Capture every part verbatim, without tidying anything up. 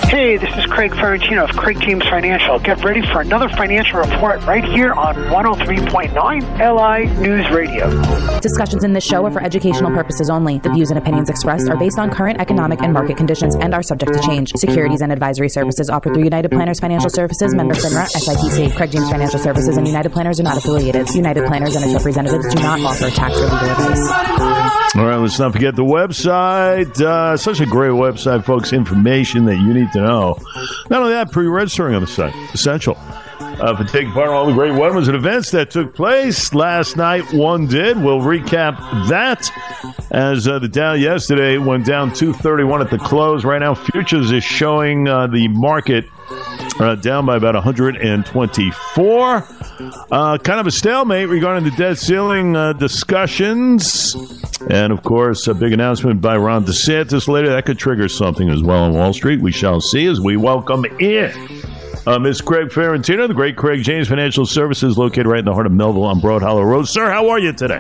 Hey, this is Craig Ferrantino of Craig James Financial. Get ready for another financial report right here on one oh three point nine L I News Radio. Discussions in this show are for educational purposes only. The views and opinions expressed are based on current economic and market conditions and are subject to change. Securities and advisory services offered through United Planners Financial Services, member FINRA, S I P C. Craig James Financial Services and United Planners are not affiliated. United Planners and its representatives do not offer tax or legal advice. All right, let's not forget the website. Uh, such a great website, folks. Information that you need to know. Not only that, pre-registering on the site. Essential. Uh, for taking part in all the great weddings and events that took place last night. One did. We'll recap that as uh, the Dow yesterday went down two thirty-one at the close. Right now, futures is showing uh, the market uh, down by about one hundred twenty-four. Uh, kind of a stalemate regarding the debt ceiling uh, discussions. And, of course, a big announcement by Ron DeSantis later. That could trigger something as well on Wall Street. We shall see as we welcome in Uh, Miz Craig Ferrantino, the great Craig James Financial Services, located right in the heart of Melville on Broad Hollow Road. Sir, how are you today?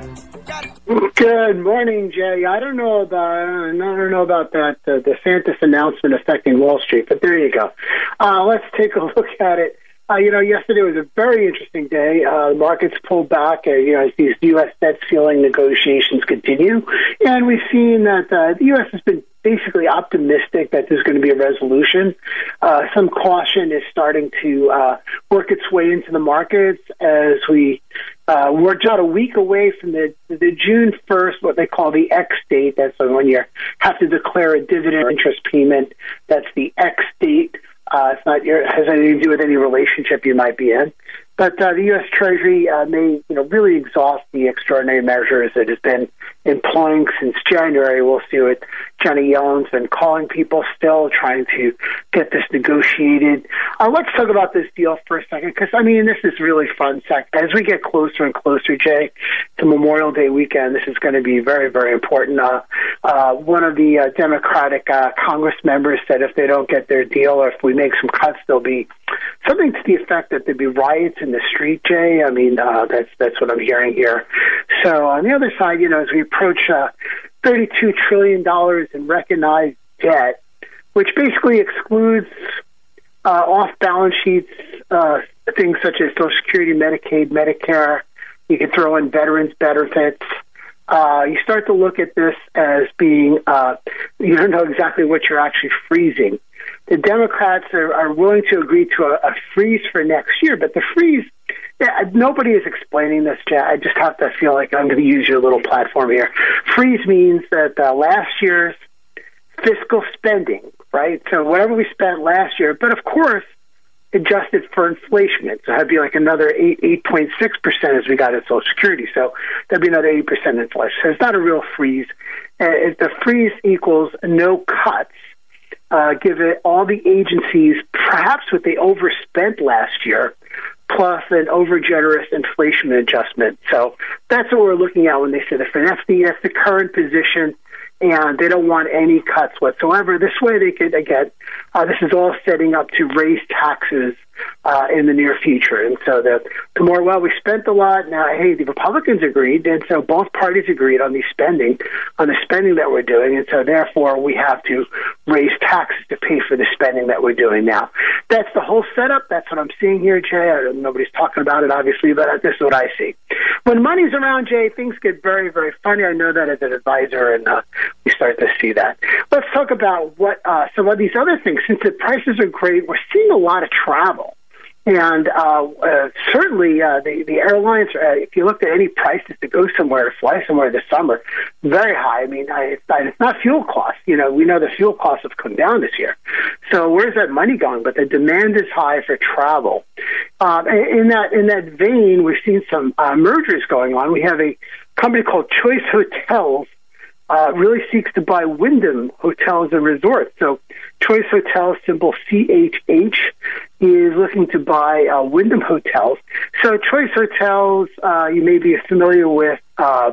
Good morning, Jay. I don't know about I don't know about that uh, DeSantis announcement affecting Wall Street, but there you go. Uh, let's take a look at it. Uh, you know, yesterday was a very interesting day. Uh, markets pulled back, uh, you know, as these U S debt ceiling negotiations continue, and we've seen that uh, the U S has been basically optimistic that there's going to be a resolution. Uh, some caution is starting to uh, work its way into the markets as we uh, we're just a week away from the the June first, what they call the X date. That's when you have to declare a dividend or interest payment. That's the X date. Uh, it's not your, has anything to do with any relationship you might be in. But uh, the U S Treasury uh, may, you know, really exhaust the extraordinary measures it has been employing since January. We'll see what Janet Yellen's been calling people still, trying to get this negotiated. Uh, let's talk about this deal for a second, because, I mean, this is really fun. As we get closer and closer, Jay, to Memorial Day weekend, this is going to be very, very important. Uh, uh, one of the uh, Democratic uh, Congress members said if they don't get their deal or if we make some cuts, there'll be something to the effect that there'd be riots in the street, Jay. I mean, uh, that's that's what I'm hearing here. So on the other side, you know, as we approach uh, thirty-two trillion dollars in recognized debt, which basically excludes uh, off-balance sheets, uh, things such as Social Security, Medicaid, Medicare. You can throw in veterans' benefits. Uh, you start to look at this as being, uh, you don't know exactly what you're actually freezing. The Democrats are, are willing to agree to a, a freeze for next year, but the freeze, yeah, nobody is explaining this, Jay. I just have to feel like I'm going to use your little platform here. Freeze means that uh, last year's fiscal spending, right? So whatever we spent last year, but of course, adjusted for inflation. So that'd be like another eight, eight point six percent as we got at Social Security. So that'd be another eight percent inflation. So it's not a real freeze. Uh, the freeze equals no cuts. Uh, give it all the agencies, perhaps what they overspent last year, plus an over-generous inflation adjustment. So that's what we're looking at when they say the that's the, that's the current position, and they don't want any cuts whatsoever. This way they could, again, uh, this is all setting up to raise taxes uh, in the near future. And so the, the more, well, we spent a lot. Now, hey, the Republicans agreed, and so both parties agreed on the spending, on the spending that we're doing, and so therefore we have to raise taxes to pay for the spending that we're doing now. That's the whole setup. That's what I'm seeing here, Jay. I, nobody's talking about it, obviously, but this is what I see. When money's around, Jay, things get very, very funny. I know that as an advisor, and uh, we start to see that. Let's talk about what uh, some of these other things. Since the prices are great, we're seeing a lot of travel. And uh, uh, certainly uh, the, the airlines, uh, if you looked at any prices to go somewhere, to fly somewhere this summer, very high. I mean, I, it's not fuel costs. You know, we know the fuel costs have come down this year. So where's that money going? But the demand is high for travel. Um, in that in that vein, we've seen some uh, mergers going on. We have a company called Choice Hotels Uh, really seeks to buy Wyndham Hotels and Resorts. So Choice Hotels, symbol C H H, is looking to buy uh, Wyndham Hotels. So Choice Hotels, uh, you may be familiar with uh,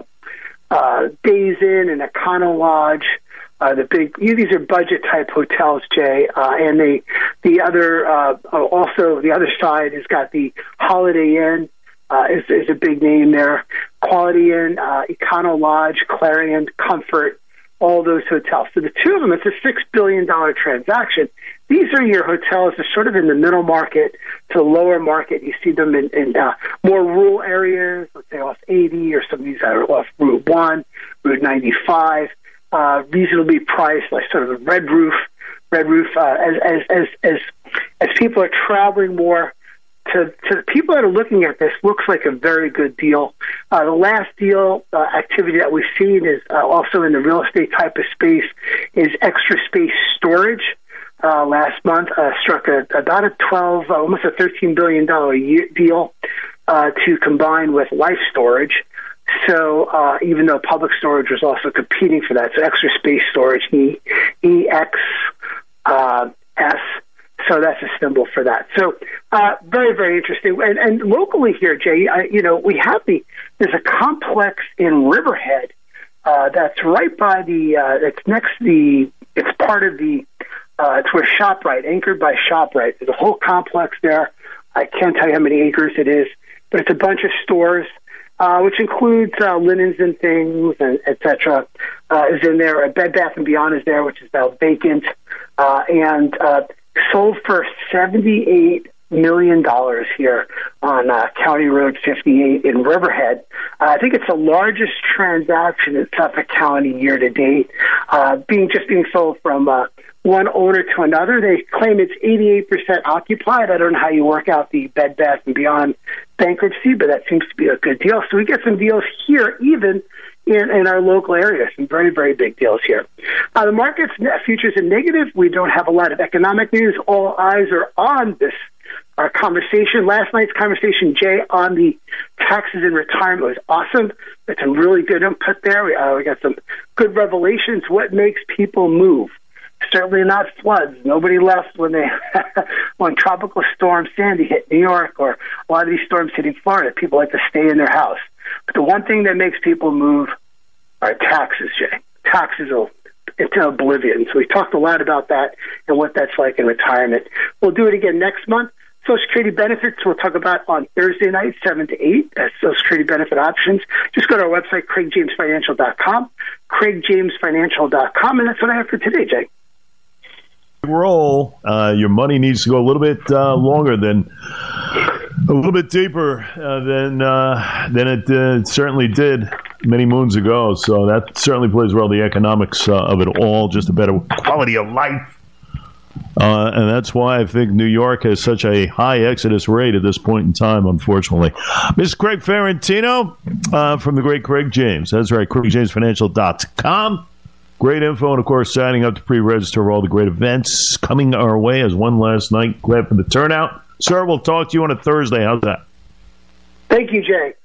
uh, Days Inn and Econo Lodge. Uh, the big, these are budget-type hotels, Jay, uh, and they, the other, uh, also the other side has got the Holiday Inn. Uh, is, is a big name there. Quality Inn, uh, Econo Lodge, Clarion, Comfort, all those hotels. So the two of them, it's a six billion dollars transaction. These are your hotels that are sort of in the middle market to the lower market. You see them in, in uh, more rural areas, let's say off eighty, or some of these are off Route one, Route ninety-five, uh, reasonably priced, like sort of a red roof, red roof, uh, as, as, as, as, as people are traveling more. To, to the people that are looking at this, looks like a very good deal. Uh, the last deal uh, activity that we've seen is uh, also in the real estate type of space is Extra Space Storage. Uh, last month uh, struck a, about a twelve, uh, almost a thirteen billion dollars year deal uh, to combine with Life Storage. So uh, even though Public Storage was also competing for that, so Extra Space Storage, E, E X uh, S. So that's a symbol for that. So uh, very, very interesting. And, and locally here, Jay, I, you know, we have the, there's a complex in Riverhead uh, that's right by the, uh, it's next to the, it's part of the, uh, it's where ShopRite, anchored by ShopRite. There's a whole complex there. I can't tell you how many acres it is, but it's a bunch of stores, uh, which includes uh, linens and things, and et cetera, uh, is in there. A Bed Bath and Beyond is there, which is now vacant. Uh, and, uh, sold for seventy-eight million dollars here on uh, County Road fifty-eight in Riverhead. Uh, I think it's the largest transaction in Suffolk County year to date, uh, being just being sold from uh, one owner to another. They claim it's eighty-eight percent occupied. I don't know how you work out the Bed Bath and Beyond bankruptcy, but that seems to be a good deal. So we get some deals here, even in, in our local area. Some very, very big deals here. Uh, the market's futures are negative. We don't have a lot of economic news. All eyes are on this, our conversation. Last night's conversation, Jay, on the taxes in retirement was awesome. Got some really good input there. We, uh, we got some good revelations. What makes people move? Certainly not floods. Nobody left when they when Tropical Storm Sandy hit New York, or a lot of these storms hitting Florida. People like to stay in their house. But the one thing that makes people move are taxes, Jay. Taxes will into oblivion. So we talked a lot about that and what that's like in retirement. We'll do it again next month. Social Security benefits we'll talk about on Thursday night, seven to eight, as Social Security benefit options. Just go to our website, craig james financial dot com, craig james financial dot com, and that's what I have for today, Jay. Roll. Uh, your money needs to go a little bit uh, longer than, a little bit deeper uh, than uh, than it uh, certainly did many moons ago. So that certainly plays well the economics uh, of it all, just a better quality of life. Uh, and that's why I think New York has such a high exodus rate at this point in time, unfortunately. Mister Craig Ferrantino uh, from the great Craig James. That's right, craig james financial dot com. Great info, and of course, signing up to pre-register for all the great events coming our way as one last night. Glad for the turnout. Sir, we'll talk to you on a Thursday. How's that? Thank you, Jay.